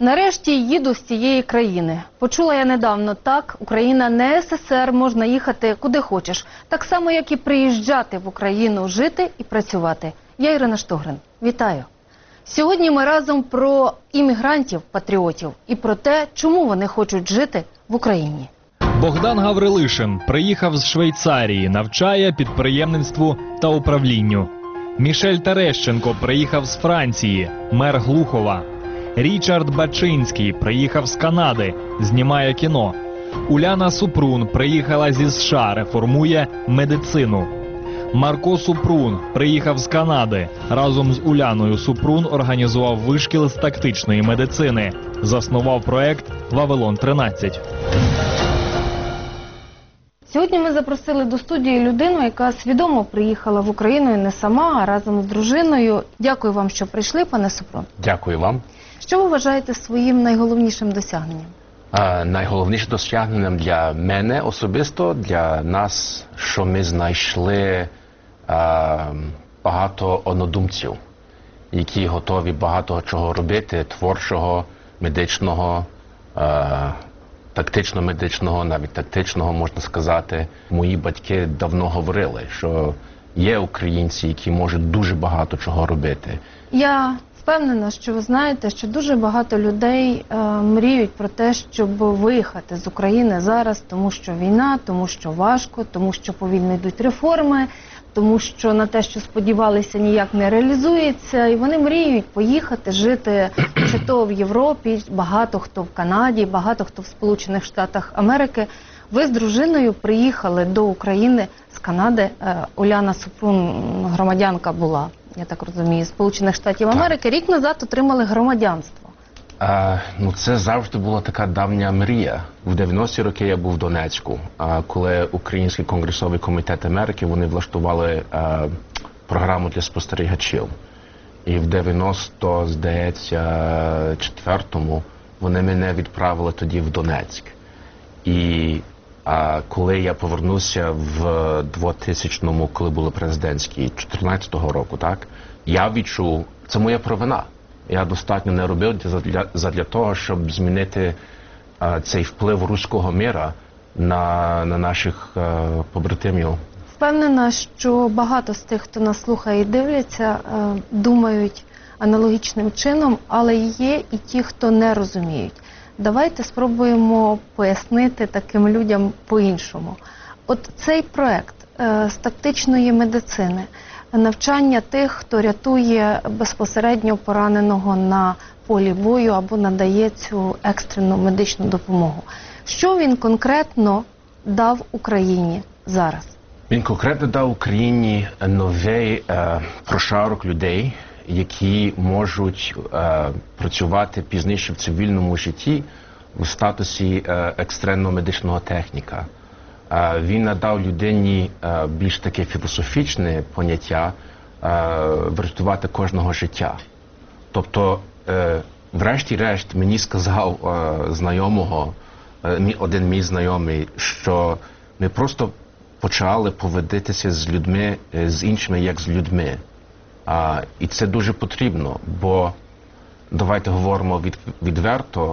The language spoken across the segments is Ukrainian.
Нарешті їду з цієї країни. Почула я недавно, так, Україна не СССР, можна їхати куди хочеш. Так само, як і приїжджати в Україну, жити і працювати. Я Ірина Штогрин. Вітаю. Сьогодні ми разом про іммігрантів-патріотів і про те, чому вони хочуть жити в Україні. Богдан Гаврилишин приїхав з Швейцарії, навчає підприємництву та управлінню. Мішель Терещенко приїхав з Франції, мер Глухова. Річард Бачинський приїхав з Канади, знімає кіно. Уляна Супрун приїхала зі США, реформує медицину. Марко Супрун приїхав з Канади. Разом з Уляною Супрун організував вишкіл з тактичної медицини. Заснував проект «Вавилон-13». Сьогодні ми запросили до студії людину, яка свідомо приїхала в Україну і не сама, а разом з дружиною. Дякую вам, що прийшли, пане Супрун. Дякую вам. Що ви вважаєте своїм найголовнішим досягненням? Найголовнішим досягненням для мене особисто, для нас, що ми знайшли багато однодумців, які готові багато чого робити, творчого, медичного, тактично-медичного, навіть тактичного, можна сказати. Мої батьки давно говорили, що є українці, які можуть дуже багато чого робити. Я впевнена, що ви знаєте, що дуже багато людей мріють про те, щоб виїхати з України зараз, тому що війна, тому що важко, тому що повільно йдуть реформи, тому що на те, що сподівалися, ніяк не реалізується. І вони мріють поїхати, жити чи то в Європі, багато хто в Канаді, багато хто в Сполучених Штатах Америки. Ви з дружиною приїхали до України з Канади. Уляна Супрун, громадянка була, я так розумію, Сполучених Штатів Америки. Рік назад отримали громадянство. Це завжди була така давня мрія. В 90-ті роки я був в Донецьку, коли Український конгресовий комітет Америки, вони влаштували програму для спостерігачів. І в 94-му вони мене відправили тоді в Донецьк. І коли я повернувся в 2000-му, коли були президентські, 14-го року, так, я відчув, це моя провина. Я достатньо не робив задля того, щоб змінити цей вплив руського міра на наших побратимів. Впевнена, що багато з тих, хто нас слухає і дивляться, думають аналогічним чином, але є і ті, хто не розуміють. Давайте спробуємо пояснити таким людям по-іншому. От цей проект з тактичної медицини, навчання тих, хто рятує безпосередньо пораненого на полі бою або надає цю екстрену медичну допомогу. Що він конкретно дав Україні зараз? Він конкретно дав Україні новий прошарок людей, які можуть працювати пізніше в цивільному житті в статусі екстренного медичного техніка. Він надав людині більш таке філософічне поняття врятувати кожного життя. Тобто, врешті-решт, мені сказав один мій знайомий, що ми просто почали поводитися з людьми, з іншими, як з людьми. І це дуже потрібно, бо, давайте говоримо відверто,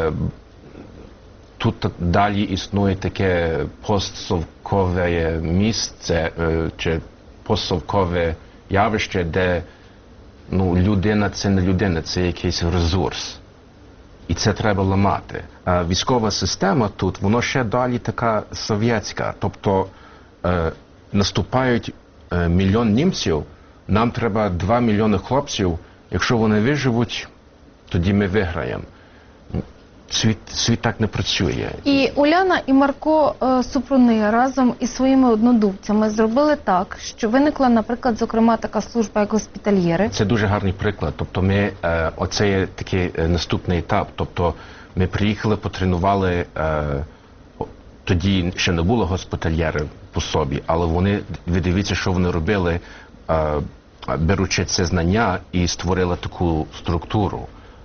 тут далі існує таке постсовкове місце чи постсовкове явище, де людина – це не людина, це якийсь ресурс. І це треба ламати. Військова система тут, воно ще далі така совєтська. Тобто наступають мільйон німців, нам треба 2 мільйони хлопців. Якщо вони виживуть, тоді ми виграємо. Світ так не працює. І Уляна і Марко Супруни разом із своїми однодумцями зробили так, що виникла, наприклад, зокрема така служба, як госпітальєри. Це дуже гарний приклад. Тобто оце є такий наступний етап. Тобто ми приїхали, потренували, тоді ще не було госпітальєрів по собі, але ви дивіться, що вони робили, беручи це знання і створили таку структуру.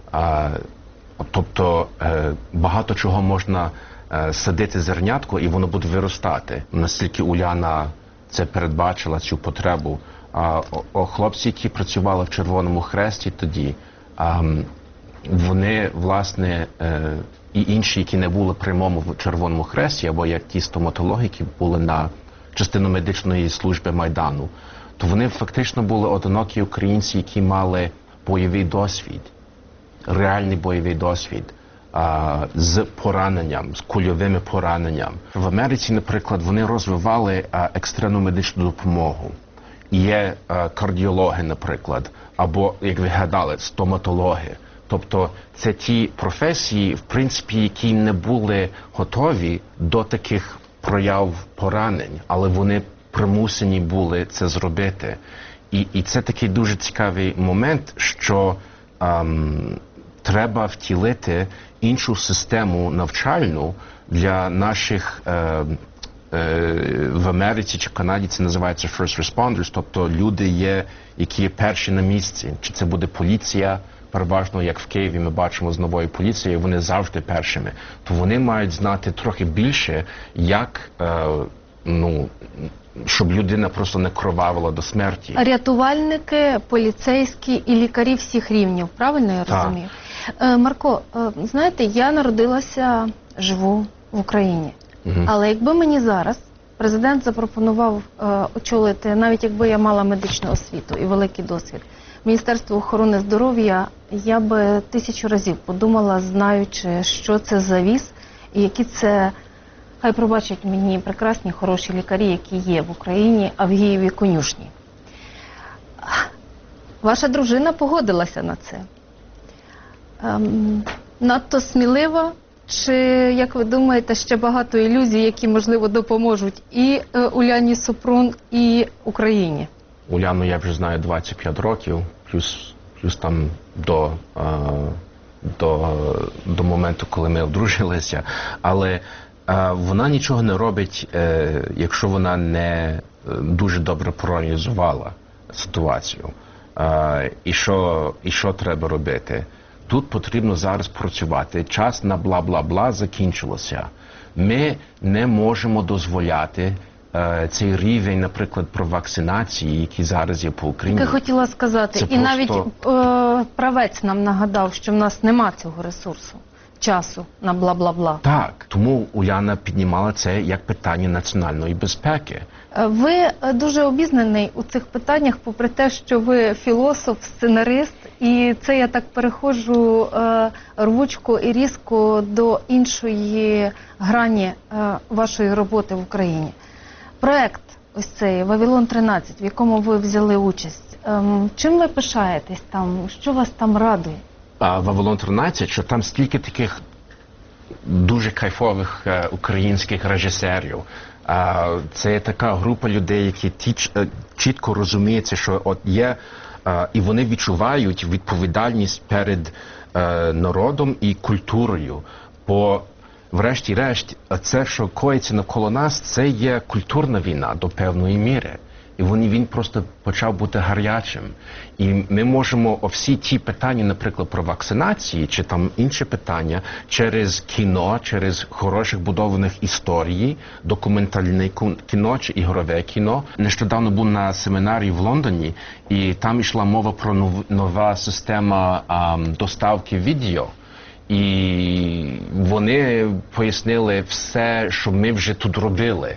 Тобто багато чого можна садити зернятко і воно буде виростати. Настільки Уляна це передбачила, цю потребу. Хлопці, які працювали в Червоному Хресті тоді, вони, власне, і інші, які не були при моєму Червоному Хресті, або як ті стоматологи, які були на частину медичної служби Майдану, то вони фактично були одинокі українці, які мали бойовий досвід, реальний бойовий досвід з пораненням, з кульовими пораненням. В Америці, наприклад, вони розвивали екстрену медичну допомогу. Є кардіологи, наприклад, або, як ви гадали, стоматологи. Тобто це ті професії, в принципі, які не були готові до таких прояв поранень, але вони примусені були це зробити. І це такий дуже цікавий момент, що треба втілити іншу систему навчальну для наших в Америці чи Канаді це називається first responders, тобто люди є, які є перші на місці. Чи це буде поліція, переважно, як в Києві ми бачимо з новою поліцією, вони завжди першими. То вони мають знати трохи більше, як, щоб людина просто не кровавила до смерті. Рятувальники, поліцейські і лікарі всіх рівнів, правильно я розумію? Марко, знаєте, я народилася, живу в Україні. Але якби мені зараз президент запропонував очолити, навіть якби я мала медичну освіту і великий досвід, Міністерство охорони здоров'я, я би 1000 разів подумала, знаючи, що це за віз і які це, хай пробачать мені прекрасні, хороші лікарі, які є в Україні, Авгієві конюшні. Ваша дружина погодилася на це. Надто смілива? Чи, як ви думаєте, ще багато ілюзій, які, можливо, допоможуть і Уляні Супрун, і Україні? Уляну я вже знаю 25 років, плюс там до моменту, коли ми одружилися. Але вона нічого не робить, якщо вона не дуже добре проаналізувала ситуацію. І що треба робити? Тут потрібно зараз працювати. Час на бла-бла-бла закінчилося. Ми не можемо дозволяти цей рівень, наприклад, про вакцинації, який зараз є по Україні. Я хотіла сказати, це і навіть просто... правець нам нагадав, що в нас нема цього ресурсу, часу на бла-бла-бла. Так, тому Уляна піднімала це як питання національної безпеки. Ви дуже обізнаний у цих питаннях, попри те, що ви філософ, сценарист, і це я так переходжу рвучко і різко до іншої грані вашої роботи в Україні. Проект ось цей «Вавилон-13», в якому ви взяли участь, чим ви пишаєтесь там, що вас там радує? «Вавилон-13», що там стільки таких дуже кайфових українських режисерів. Це така група людей, які чітко розуміють, що от є, і вони відчувають відповідальність перед народом і культурою. Бо врешті-решт, це, що коїться навколо нас, це є культурна війна до певної міри. І він просто почав бути гарячим. І ми можемо всі ті питання, наприклад, про вакцинації, чи там інші питання, через кіно, через хороших будованих історій, документальне кіно чи ігрове кіно. Нещодавно був на семінарі в Лондоні, і там йшла мова про нова система доставки відео. І вони пояснили все, що ми вже тут робили.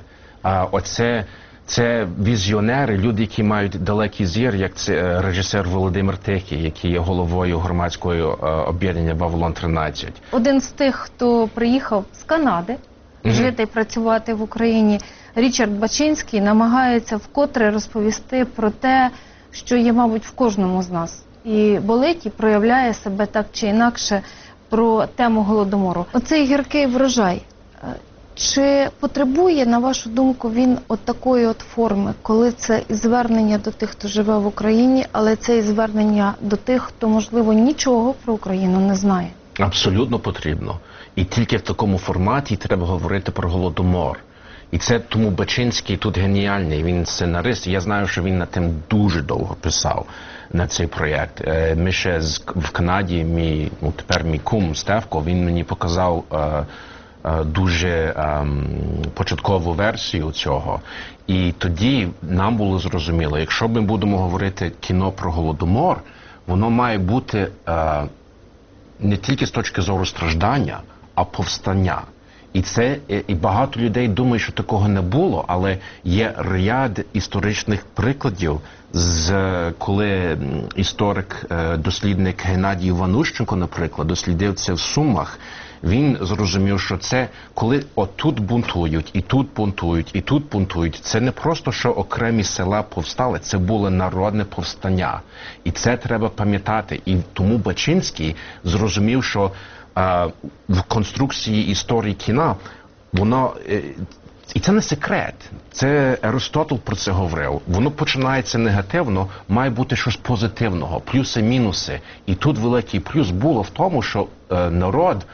Це візіонери, люди, які мають далекий зір, як це режисер Володимир Тихий, який є головою громадського об'єднання «Вавилон-13». Один з тих, хто приїхав з Канади жити і працювати в Україні, Річард Бачинський, намагається вкотре розповісти про те, що є, мабуть, в кожному з нас. І болить, і проявляє себе так чи інакше про тему Голодомору. Оцей гіркий врожай. Чи потребує, на вашу думку, він от такої от форми, коли це і звернення до тих, хто живе в Україні, але це і звернення до тих, хто, можливо, нічого про Україну не знає? Абсолютно потрібно. І тільки в такому форматі треба говорити про Голодомор. І це тому Бачинський тут геніальний, він сценарист. Я знаю, що він над тим дуже довго писав, на цей проєкт. Ми ще в Канаді, тепер мій кум Стевко, він мені показав дуже початкову версію цього. І тоді нам було зрозуміло, якщо ми будемо говорити кіно про Голодомор, воно має бути не тільки з точки зору страждання, а повстання. І багато людей думають, що такого не було, але є ряд історичних прикладів, коли історик, дослідник Геннадій Іванущенко, наприклад, дослідив це в Сумах. Він зрозумів, що це, коли отут бунтують, і тут бунтують, і тут бунтують, це не просто, що окремі села повстали, це було народне повстання. І це треба пам'ятати. І тому Бачинський зрозумів, що в конструкції історії кіна, воно, і це не секрет, це Аристотель про це говорив, воно починається негативно, має бути щось позитивного, плюси-мінуси. І тут великий плюс було в тому, що народ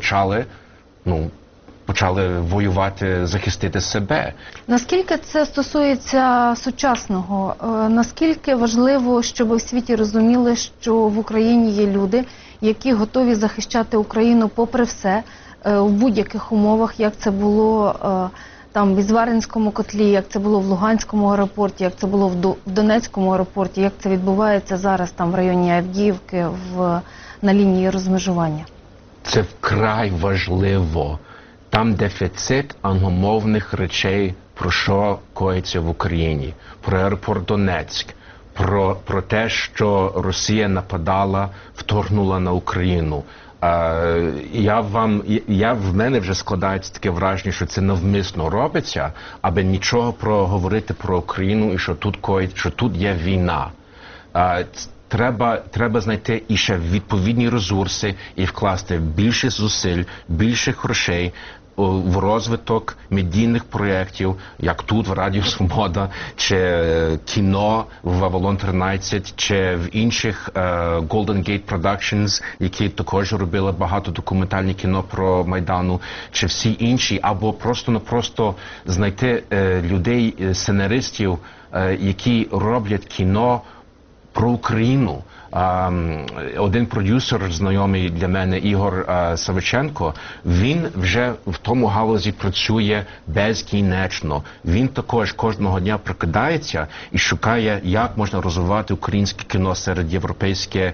почали воювати, захистити себе. Наскільки це стосується сучасного? Наскільки важливо, щоб в світі розуміли, що в Україні є люди, які готові захищати Україну попри все, в будь-яких умовах, як це було там в Ізваринському котлі, як це було в Луганському аеропорті, як це було в Донецькому аеропорті, як це відбувається зараз там в районі Авдіївки на лінії розмежування? Це вкрай важливо. Там дефіцит англомовних речей, про що коїться в Україні. Про аеропорт Донецьк, про те, що Росія нападала, вторгнула на Україну. В мене вже складається таке враження, що це навмисно робиться, аби нічого говорити про Україну і що тут є війна. Треба знайти і ще відповідні ресурси і вкласти більше зусиль, більше грошей в розвиток медійних проєктів, як тут в Радіо Свобода, чи кіно в Вавилон 13, чи в інших Golden Gate Productions, які також робили багато документальне кіно про Майдану, чи всі інші, або просто знайти людей, сценаристів, які роблять кіно про Україну. Один продюсер, знайомий для мене, Ігор Савиченко, він вже в тому галузі працює безкінечно. Він також кожного дня прокидається і шукає, як можна розвивати українське кіно серед європейського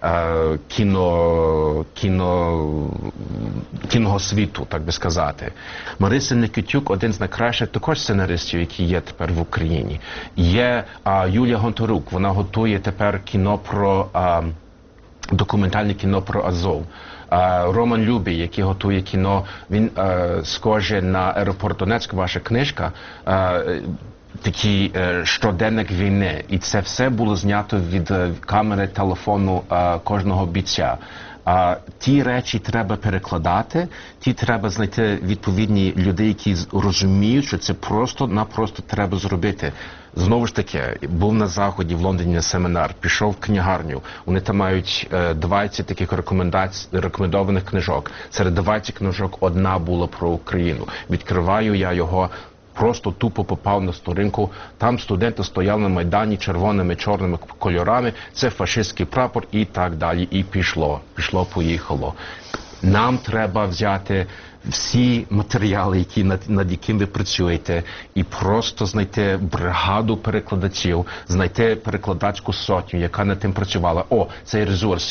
кіного світу, так би сказати. Мариса Никитюк, один з найкращих також сценаристів, які є тепер в Україні. Є Юлія Гонтарук, вона готує тепер документальне кіно про Азов. Роман Любій, який готує кіно, він схоже на аеропорт Донецьк, ваша книжка, такий щоденник війни. І це все було знято від камери телефону кожного бійця. Ті речі треба перекладати, треба знайти відповідні людей, які розуміють, що це просто-напросто треба зробити. Знову ж таки, був на Заході в Лондоні на семінар, пішов в книгарню, вони там мають 20 таких рекомендованих книжок. Серед 20 книжок одна була про Україну. Відкриваю я його, просто тупо попав на сторінку, там студенти стояли на Майдані червоними, чорними кольорами, це фашистський прапор і так далі. І поїхало. Нам треба взяти всі матеріали, над якими ви працюєте, і просто знайти бригаду перекладачів, знайти перекладацьку сотню, яка над тим працювала. Цей ресурс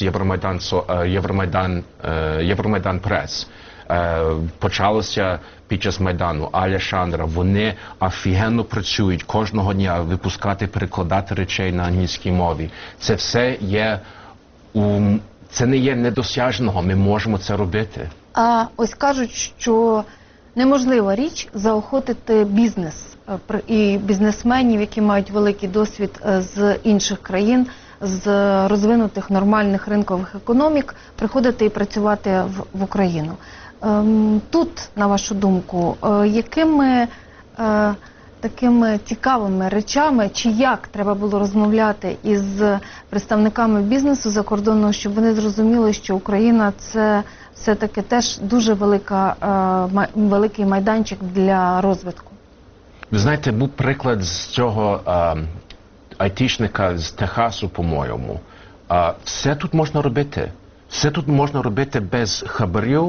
Євромайдан Прес. Почалося під час Майдану, Аля Шандра, вони офігенно працюють кожного дня випускати, перекладати речей на англійській мові. Це все є, це не є недосяжного, ми можемо це робити. А ось кажуть, що неможлива річ заохотити бізнес і бізнесменів, які мають великий досвід з інших країн, з розвинутих нормальних ринкових економік, приходити і працювати в Україну. Тут, на вашу думку, якими такими цікавими речами, чи як треба було розмовляти із представниками бізнесу закордонного, щоб вони зрозуміли, що Україна – це все-таки теж дуже великий майданчик для розвитку? Ви знаєте, був приклад з цього айтішника з Техасу, по-моєму. Все тут можна робити. Все тут можна робити без хабарів,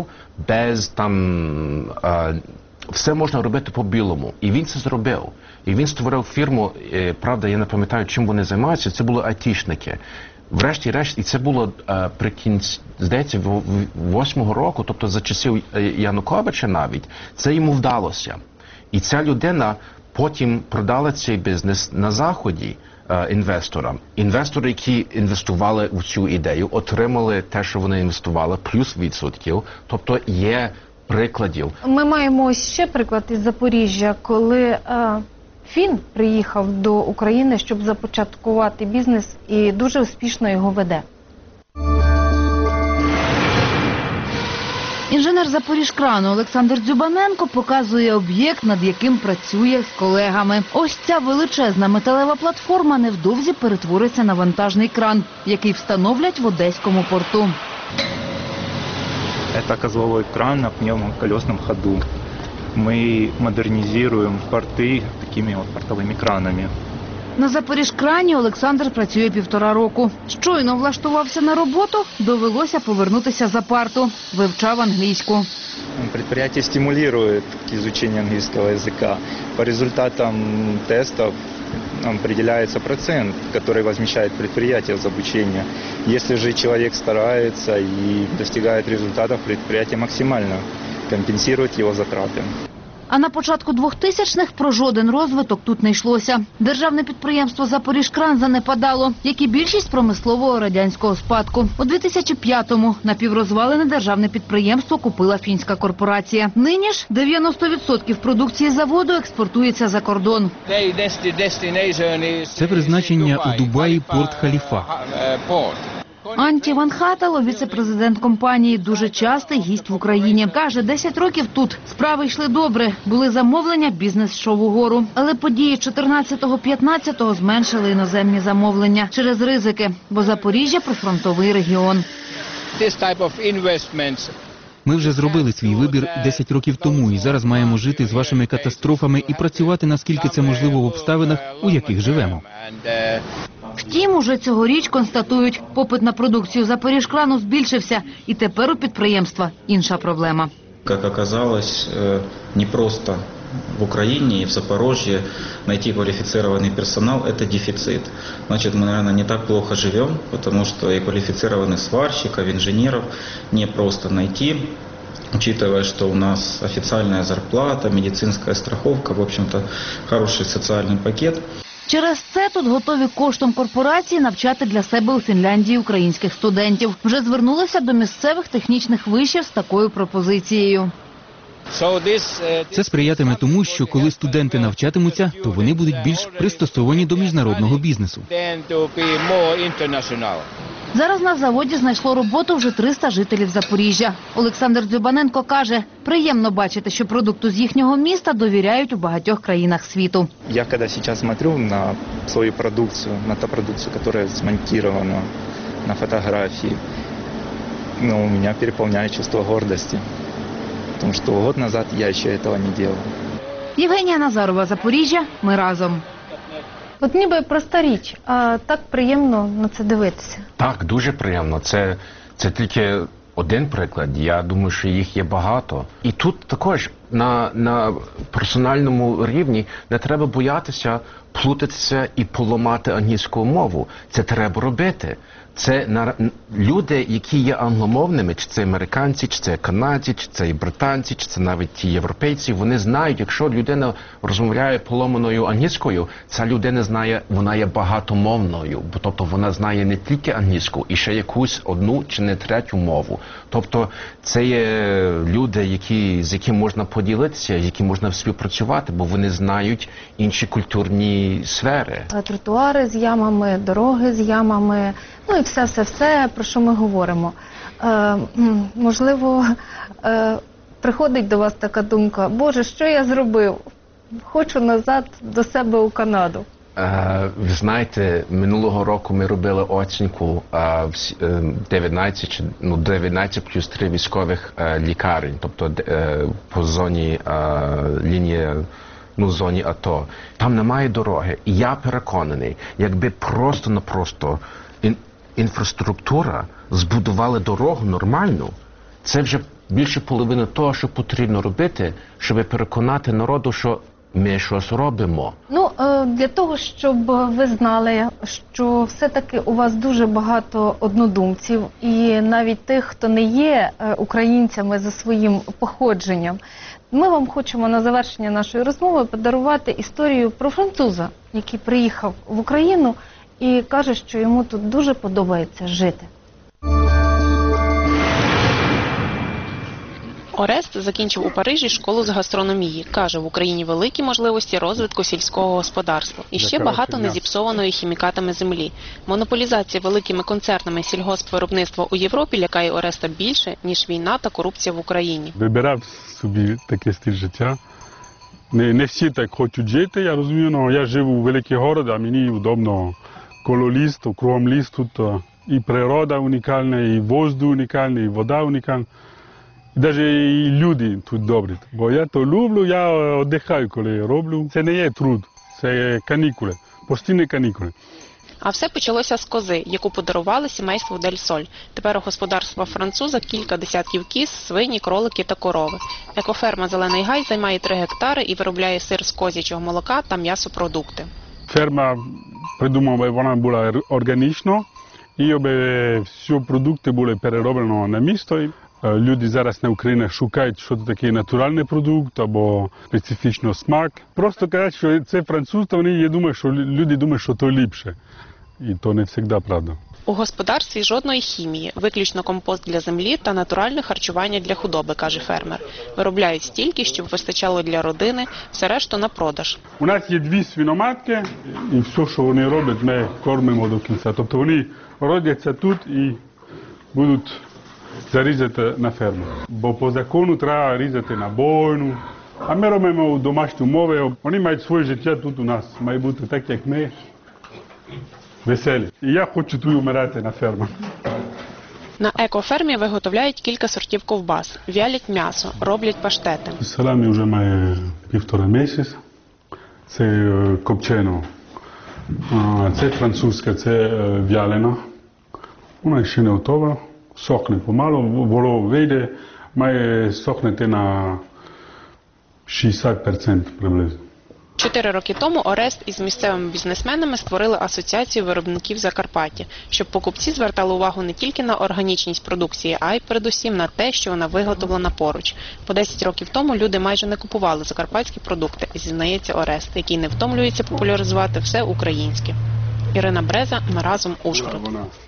все можна робити по-білому. І він це зробив. І він створив фірму, правда, я не пам'ятаю, чим вони займаються, це були айтішники. врешті-решт, і це було при кінці, здається, 8-го року, тобто за часів Януковича навіть, це йому вдалося. І ця людина потім продала цей бізнес на Заході інвесторам. Інвестори, які інвестували в цю ідею, отримали те, що вони інвестували, плюс відсотків. Тобто є прикладів. Ми маємо ось ще приклад із Запоріжжя, коли фін приїхав до України, щоб започаткувати бізнес, і дуже успішно його веде. Інженер Запоріжкрану Олександр Дзюбаненко показує об'єкт, над яким працює з колегами. Ось ця величезна металева платформа невдовзі перетвориться на вантажний кран, який встановлять в Одеському порту. Это козловой кран на пневмоколесном ходу. Мы модернизируем порты такими вот портовыми кранами. На Запоріжкрані Олександр працює 1,5 року. Щойно влаштувався на роботу, довелося повернутися за парту. Вивчав англійську. Предприятие стимулирует к изучению английского языка. По результатам тестов определяется процент, который возмещает предприятие за обучение. Если же человек старается и достигает результатов, предприятие максимально компенсирует его затраты. А на початку 2000-х про жоден розвиток тут не йшлося. Державне підприємство «Запоріжкран» занепадало, як і більшість промислового радянського спадку. У 2005-му напіврозвалене державне підприємство купила фінська корпорація. Нині ж 90% продукції заводу експортується за кордон. Це призначення у Дубаї порт Халіфа. Анті Ван Хатало, віце-президент компанії, дуже частий гість в Україні. Каже, 10 років тут. Справи йшли добре. Були замовлення, бізнес йшов угору. Але події 14-15 зменшили іноземні замовлення через ризики, бо Запоріжжя – прифронтовий регіон. Ми вже зробили свій вибір 10 років тому і зараз маємо жити з вашими катастрофами і працювати, наскільки це можливо в обставинах, у яких живемо. Втім, уже цьогоріч констатують, попит на продукцію Запоріжкрану збільшився, і тепер у підприємства інша проблема. Как оказалось, непросто в Украине и в Запорожье найти квалифицированный персонал – это дефицит. Значит, мы, наверное, не так плохо живем, потому что и квалифицированных сварщиков, инженеров не просто найти, учитывая, что у нас официальная зарплата, медицинская страховка, в общем-то, хороший социальный пакет. Через це тут готові коштом корпорації навчати для себе у Фінляндії українських студентів. Вже звернулися до місцевих технічних вишів з такою пропозицією. Це сприятиме тому, що коли студенти навчатимуться, то вони будуть більш пристосовані до міжнародного бізнесу. Зараз на заводі знайшло роботу вже 300 жителів Запоріжжя. Олександр Дзюбаненко каже, приємно бачити, що продукту з їхнього міста довіряють у багатьох країнах світу. Я когда сейчас смотрю на свою продукцию, на ту продукцию, которая смонтирована на фотографии, у меня переполняет чувство гордости. Потому что год назад я еще этого не делал. Євгенія Назарова, Запоріжжя. Ми разом. От ніби проста річ, а так приємно на це дивитися. Так, дуже приємно. Це тільки один приклад. Я думаю, що їх є багато. І тут також на персональному рівні не треба боятися плутатися і поламати англійську мову. Це треба робити. Це люди, які є англомовними, чи це американці, чи це канадці, чи це британці, чи це навіть ті європейці, вони знають, якщо людина розмовляє поломаною англійською, ця людина знає, вона є багатомовною, тобто вона знає не тільки англійську, і ще якусь одну чи не третю мову. Тобто це є люди, з якими можна поділитися, з якими можна співпрацювати, бо вони знають інші культурні сфери. Тротуари з ямами, дороги з ямами, ну і все, про що ми говоримо. Можливо, приходить до вас така думка, Боже, що я зробив? Хочу назад до себе у Канаду. Ви знаєте, минулого року ми робили оцінку 19 плюс 3 військових лікарень, тобто по зоні лінії, зоні АТО. Там немає дороги. І я переконаний, якби просто-напросто інфраструктура збудувала дорогу нормальну, це вже більше половини того, що потрібно робити, щоб переконати народу, що ми щось робимо. Ну, для того, щоб ви знали, що все-таки у вас дуже багато однодумців, і навіть тих, хто не є українцями за своїм походженням, ми вам хочемо на завершення нашої розмови подарувати історію про француза, який приїхав в Україну і каже, що йому тут дуже подобається жити. Орест закінчив у Парижі школу з гастрономії. Каже, в Україні великі можливості розвитку сільського господарства. І ще багато незіпсованої хімікатами землі. Монополізація великими концернами сільгоспвиробництва у Європі лякає Ореста більше, ніж війна та корупція в Україні. Вибирав собі такий стиль життя. Не всі так хочуть жити, я розумію, але я живу у великих городах, мені удобно. Коло ліс, кругом ліс, тут і природа унікальна, і воздух унікальний, і вода унікальна. І навіть і люди тут добрі. Бо я то люблю, я віддихаю, коли роблю. Це не є труд, це канікули, постійні канікули. А все почалося з кози, яку подарували сімейству Дель Соль. Тепер у господарства француза кілька десятків кіз, свині, кролики та корови. Екоферма «Зелений гай» займає 3 гектари і виробляє сир з козячого молока та м'ясопродукти. Ферма придумала, вона була органічна, і всі продукти були перероблені на місто. Люди зараз на Україні шукають, що це такий натуральний продукт або специфічний смак. Просто кажуть, що це француз, то люди думають, що то ліпше. І то не завжди правда. У господарстві жодної хімії, виключно компост для землі та натуральне харчування для худоби, каже фермер. Виробляють стільки, щоб вистачало для родини, все решту на продаж. У нас є 2 свиноматки, і все, що вони роблять, ми кормимо до кінця. Тобто вони родяться тут і будуть зарізати на ферму. Бо по закону треба різати на бойну. А ми робимо у домашні умови. Вони мають своє життя тут у нас. Має бути так, як ми. Веселі. І я хочу тут вмирати на фермі. На екофермі виготовляють кілька сортів ковбас, вялять м'ясо, роблять паштети. Саламі вже має 1,5 місяця. Це копчено. Це французька, це вялена. Вона ще не готова. Сохне помалу, воно вийде, має сохнути на 60% приблизно. 4 роки тому Орест із місцевими бізнесменами створили асоціацію виробників Закарпаття, щоб покупці звертали увагу не тільки на органічність продукції, а й передусім на те, що вона виготовлена поруч. По 10 років тому люди майже не купували закарпатські продукти, зізнається Орест, який не втомлюється популяризувати все українське. Ірина Бреза, Ми разом, Ужгород.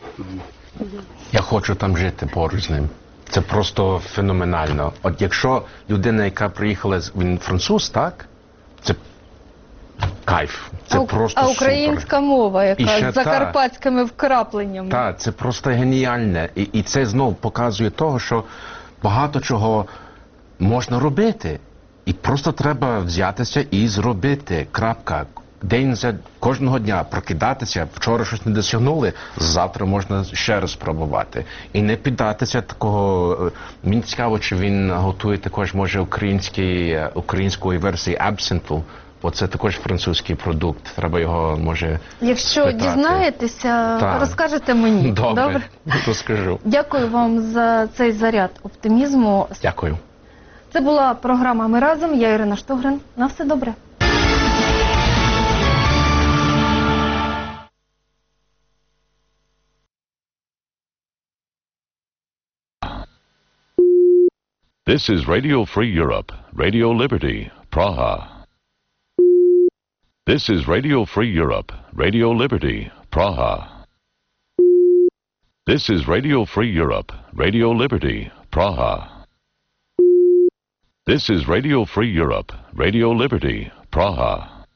Я хочу там жити поруч з ним. Це просто феноменально. От якщо людина, яка приїхала, він француз, так? Це кайф. Це просто супер. Українська мова, яка ще з закарпатськими вкрапленнями. Так, це просто геніальне. І це знов показує того, що багато чого можна робити. І просто треба взятися і зробити. Крапка. День за кожного дня прокидатися, вчора щось не досягнули, завтра можна ще раз спробувати. І не піддатися такого. Мені цікаво, чи він готує також, може, української версії абсенту, бо це також французький продукт. Треба його, може, Якщо спитати. Дізнаєтеся, розкажете мені. Добре? Розкажу. Дякую вам за цей заряд оптимізму. Дякую. Це була програма «Ми разом». Я Ірина Штогрин. На все добре. This is Radio Free Europe, Radio Liberty, Praha. This is Radio Free Europe, Radio Liberty, Praha. This is Radio Free Europe, Radio Liberty, Praha. This is Radio Free Europe, Radio Liberty, Praha.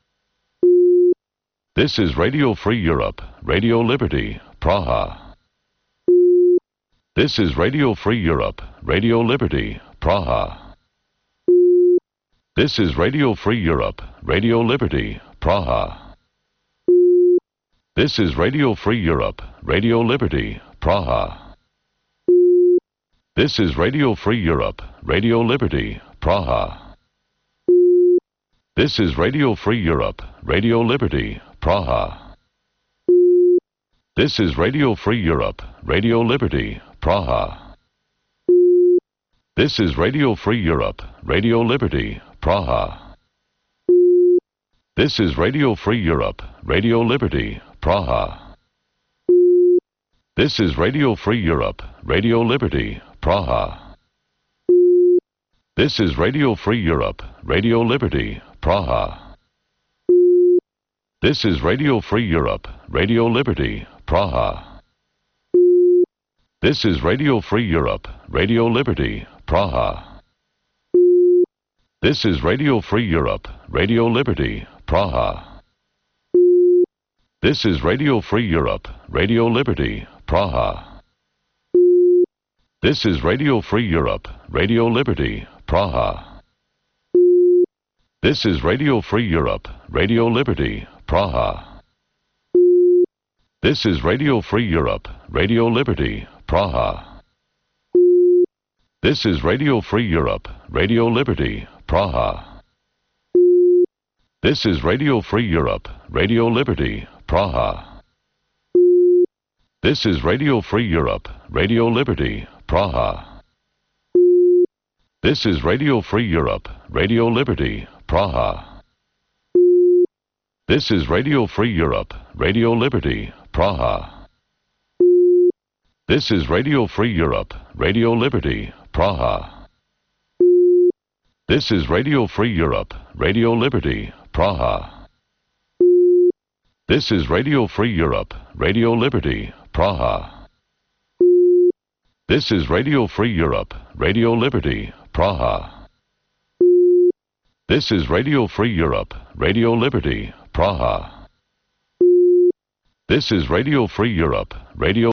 This is Radio Free Europe, Radio Liberty, Praha. This is Radio Free Europe, Radio Liberty, Praha. This is Radio Free Europe, Radio Liberty, Praha. This is Radio Free Europe, Radio Liberty, Praha. This is Radio Free Europe, Radio Liberty, Praha. This is Radio Free Europe, Radio Liberty, Praha. This is Radio Free Europe, Radio Liberty, Praha. This is Radio Free Europe, Radio Liberty, Praha. This is Radio Free Europe, Radio Liberty, Praha. This is Radio Free Europe, Radio Liberty, Praha. This is Radio Free Europe, Radio Liberty, Praha. This is Radio Free Europe, Radio Liberty, Praha. This is Radio Free Europe, Radio Liberty, Praha. This is Radio Free Europe, Radio Liberty, Praha. This is Radio Free Europe, Radio Liberty, Praha. This is Radio Free Europe, Radio Liberty, Praha. This is Radio Free Europe, Radio Liberty, Praha. This is Radio Free Europe, Radio Liberty, Praha. This is Radio Free Europe, Radio Liberty, Praha. This is Radio Free Europe, Radio Liberty, Praha. This is Radio Free Europe, Radio Liberty, Praha. This is Radio Free Europe, Radio Liberty, Praha. This is Radio Free Europe, Radio Liberty, Praha. This is Radio Free Europe, Radio Liberty, Praha. This is Radio Free Europe, Radio Liberty, Praha. This is Radio Free Europe, Radio Liberty, Praha. This is Radio Free Europe, Radio Liberty, Praha. This is Radio Free Europe, Radio Liberty, Praha. This is Radio Free Europe, Radio